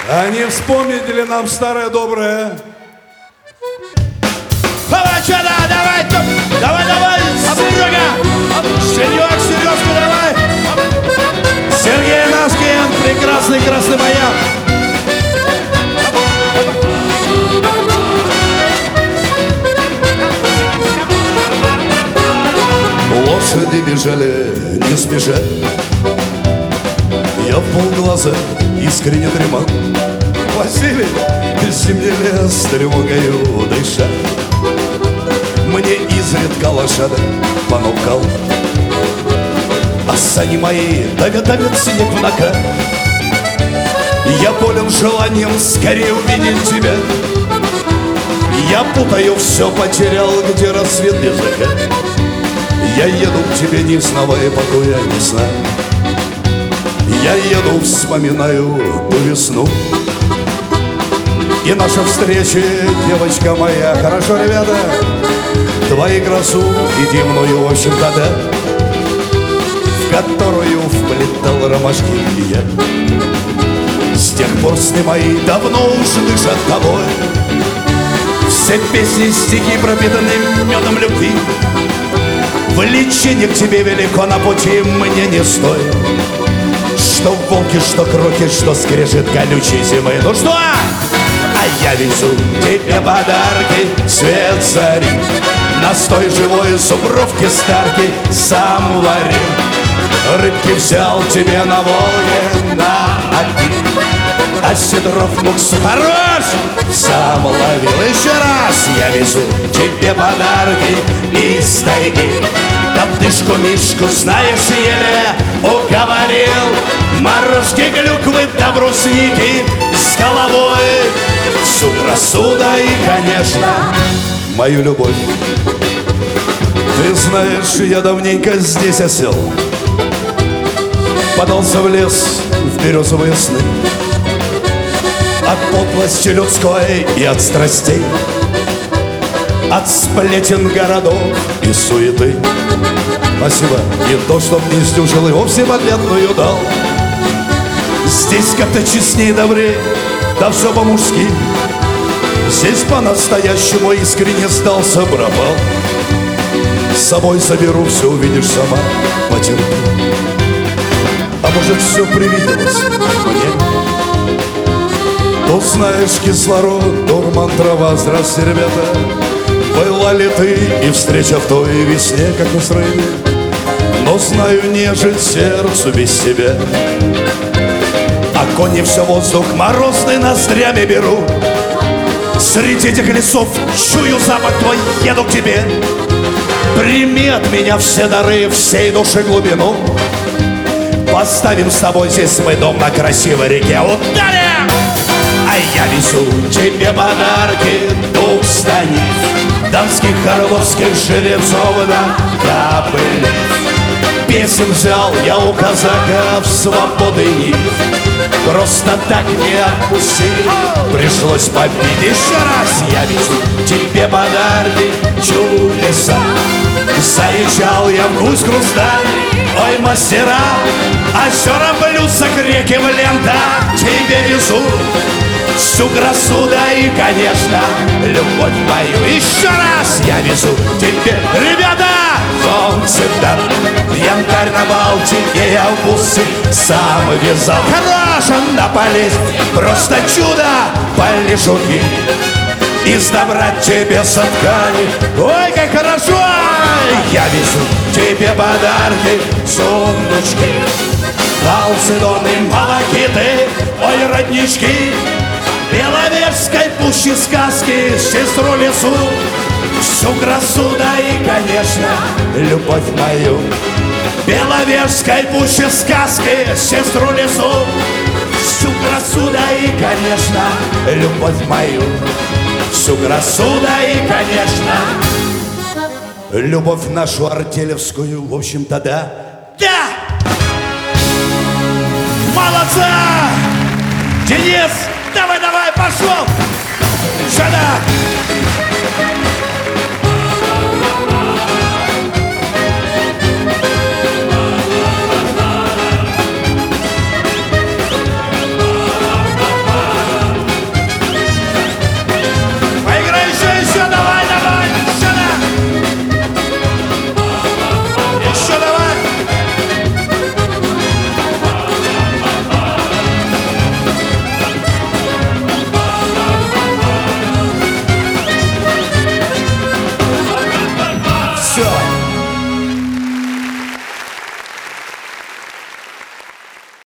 А не вспомните ли нам старое доброе? Давай, что, да, давай, давай, Серега, Сережка, давай. Сергей Наскин, прекрасный красный маяк. Лошади бежали, не спеша. Я в полглаза искренне дремал. Василий, зимний лес тревогою дыша, мне изредка лошадь понукал. А сани мои давят снег в нога. Я болен желанием скорее увидеть тебя. Я путаю все, потерял, где рассвет без закат. Я еду к тебе, не знавая покоя, не сна. Я еду, вспоминаю ту весну и наша встреча, девочка моя. Хорошо, ребята, твои красу и дивную, в общем-то, да, в которую вплетал ромашки я. С тех пор сны мои давно уж дышат тобой. Все песни, стихи пропитаны медом любви. Влечение к тебе велико, на пути мне не стоит. Что волки, что кроки, что скрежет колючей зимы. Ну что? А я везу тебе подарки, свет зари, настой живой зубровки старки сам варил. Рыбки взял тебе на Волге на один, а седров муксу хорош сам ловил. Еще раз я везу тебе подарки из тайги. Топтышку Мишку знаешь, еле уговорил. Морожки, клюквы да брусники с головой, суд рассуда и, конечно, мою любовь. Ты знаешь, я давненько здесь осел, подался в лес в березовые сны. От подлости людской и от страстей, от сплетен городов и суеты. Спасибо. Не то, чтоб не сдюжил и вовсе подметную дал. Здесь как-то честней, добрей, да все по-мужски. Здесь по-настоящему искренне сдался, пропал. С собой заберу, все увидишь сама, потерпи. А может, все привиделось мне? Тут знаешь, кислород, дурман, трава. Здравствуйте, ребята. Была ли ты и встреча в той весне, как настроение? Но знаю, нежить сердцу без тебя. А кони все воздух морозный ноздрями беру. Среди этих лесов чую запах твой, еду к тебе. Прими от меня все дары, всей души глубину. Поставим с тобой здесь свой дом на красивой реке. Ударим! А я везу тебе подарки, дух станет дамских орловских жеребцов на кобыле. Песен взял я у казаков свободы нить. Просто так не отпустил, пришлось побить. Еще раз я везу тебе подарки, чудеса. Заезжал я в гусь хрусталь, ой, мастера, озера блюдца к реке в лентах. Тебе везу всю красу, да и, конечно, любовь мою. Еще раз я везу тебе, ребята, солнце, да, янтарь на Балтике я в бусы сам вязал. Хорош он на полез, просто чудо, полежуки из добра тебе соткали. Ой, как хорошо! Я везу тебе подарки, сундучки, халцедоны, малахиты, ой, роднички, Беловежской пущи сказки, сестру лесу, всю красу, да и, конечно, любовь мою. Беловежской пущи сказки, сестру лесу, всю красу, да и, конечно, любовь мою. Всю красу, да и, конечно, любовь нашу артелевскую, в общем-то, да. Да! Молодца! Денис, давай, пошел! Сюда!